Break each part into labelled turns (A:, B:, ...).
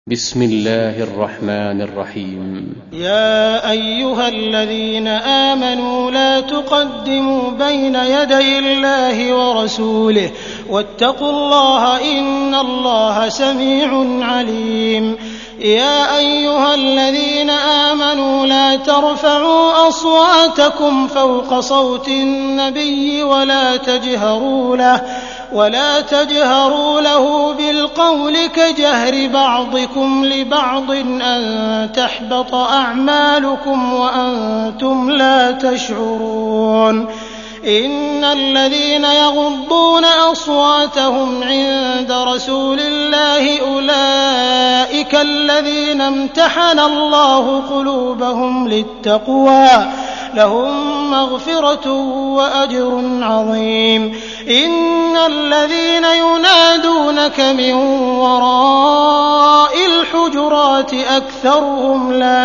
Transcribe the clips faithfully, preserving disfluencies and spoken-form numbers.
A: بسم الله الرحمن الرحيم.
B: يا أيها الذين آمنوا لا تقدموا بين يدي الله ورسوله واتقوا الله إن الله سميع عليم. يا أيها الذين آمنوا لا ترفعوا أصواتكم فوق صوت النبي ولا تجهروا له ولا تجهروا له بالقول كجهر بعضكم لبعض أن تحبط أعمالكم وأنتم لا تشعرون. إن الذين يغضون أصواتهم عند رسول الله أولئك الذين امتحن الله قلوبهم للتقوى لهم مغفرة وأجر عظيم. إن الذين ينادونك من وراء الحجرات أكثرهم لا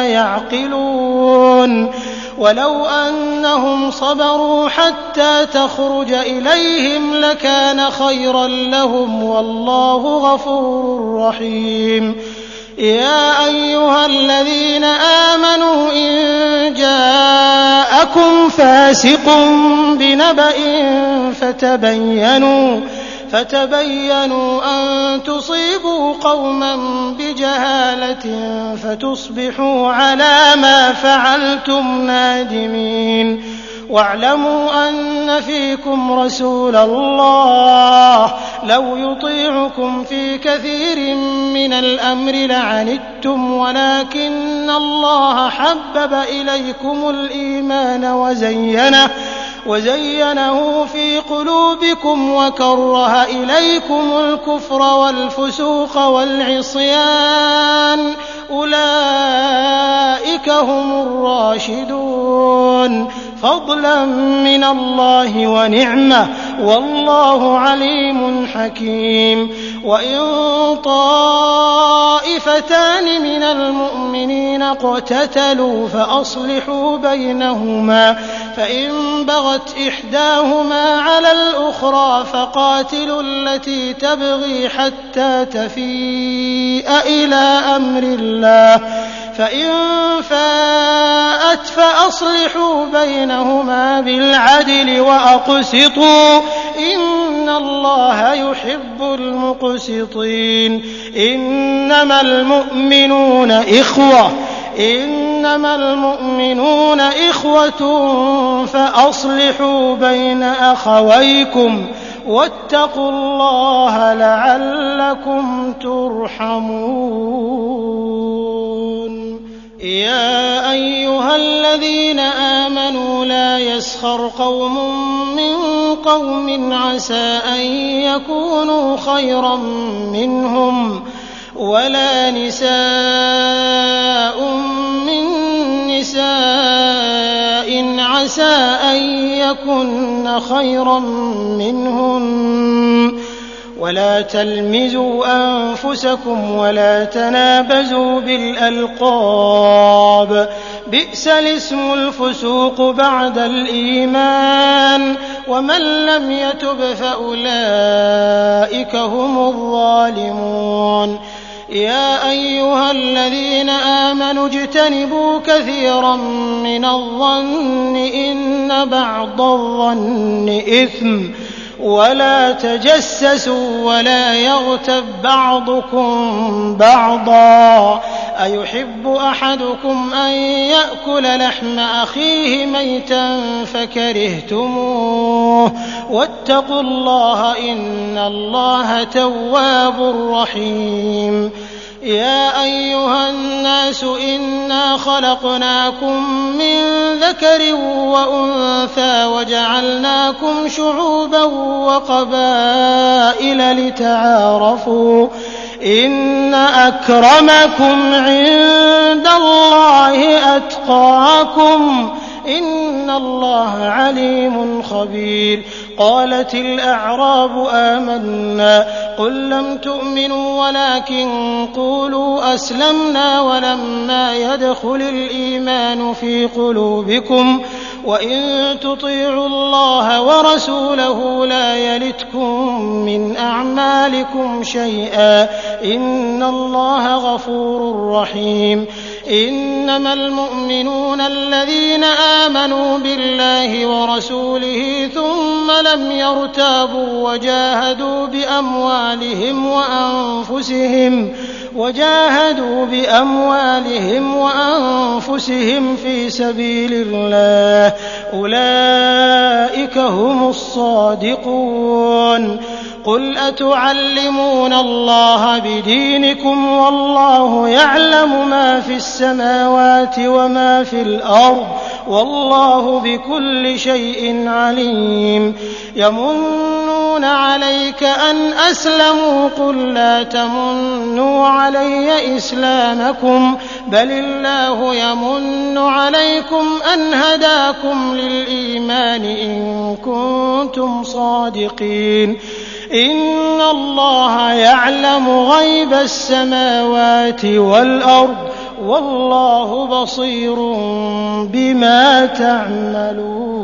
B: يعقلون. ولو أنهم صبروا حتى تخرج إليهم لكان خيرا لهم والله غفور رحيم. يا أيها الذين آمنوا إن جاءكم فاسق بنبأ فتبينوا فتبينوا أن تصيبوا قوما بجهالة فتصبحوا على ما فعلتم نادمين. واعلموا أن فيكم رسول الله لو يطيعكم في كثير من الأمر لعنتم ولكن الله حبب إليكم الإيمان وزينه وزينه في قلوبكم وكره إليكم الكفر والفسوق والعصيان أولئك هم الراشدون فضلا من الله ونعمة والله عليم حكيم. وإن طائفتان من المؤمنين اقتتلوا فأصلحوا بينهما فإن بغت إحداهما على الأخرى فقاتلوا التي تبغي حتى تفيء إلى أمر الله فإن فاءت فأصلحوا بينهما بالعدل وأقسطوا إن الله يحب المقسطين. إنما المؤمنون إخوة إنما المؤمنون إخوة فأصلحوا بين أخويكم واتقوا الله لعلكم ترحمون. يا أيها الذين آمنوا لا يسخر قوم من قوم عسى أن يكونوا خيرا منهم ولا نساء من نساء عسى أن يكن خيرا منهن ولا تلمزوا أنفسكم ولا تنابزوا بالألقاب بئس الاسم الفسوق بعد الإيمان ومن لم يتب فأولئك هم الظالمون. يا أيها الذين آمنوا اجتنبوا كثيرا من الظن إن بعض الظن إثم ولا تجسسوا ولا يغتب بعضكم بعضا أيحب أحدكم أن يأكل لحم أخيه ميتا فكرهتموه واتقوا الله إن الله تواب رحيم. يا أيها الناس إنا خلقناكم من ذكر وأنثى وجعلناكم شعوبا وقبائل لتعارفوا إن أكرمكم عند الله أتقاكم إن الله عليم خبير. قالت الأعراب آمنا قل لم تؤمنوا ولكن قولوا أسلمنا ولما يدخل الإيمان في قلوبكم وإن تطيعوا الله ورسوله لا يلتكم من أعمالكم شيئا إن الله غفور رحيم إنما المؤمنون الذين آمنوا بالله ورسوله ثم لم يرتابوا وجاهدوا بأموالهم وأنفسهم وجاهدوا بأموالهم وأنفسهم في سبيل الله أولئك هم الصادقون قل أتعلمون الله بدينكم والله يعلم ما في السماوات وما في الأرض والله بكل شيء عليم يمنون عليك أن أسلموا قل لا تمنوا علي إسلامكم بل الله يمن عليكم أن هداكم للإيمان إن كنتم صادقين إن الله يعلم غيب السماوات والأرض والله بصير بما تعملون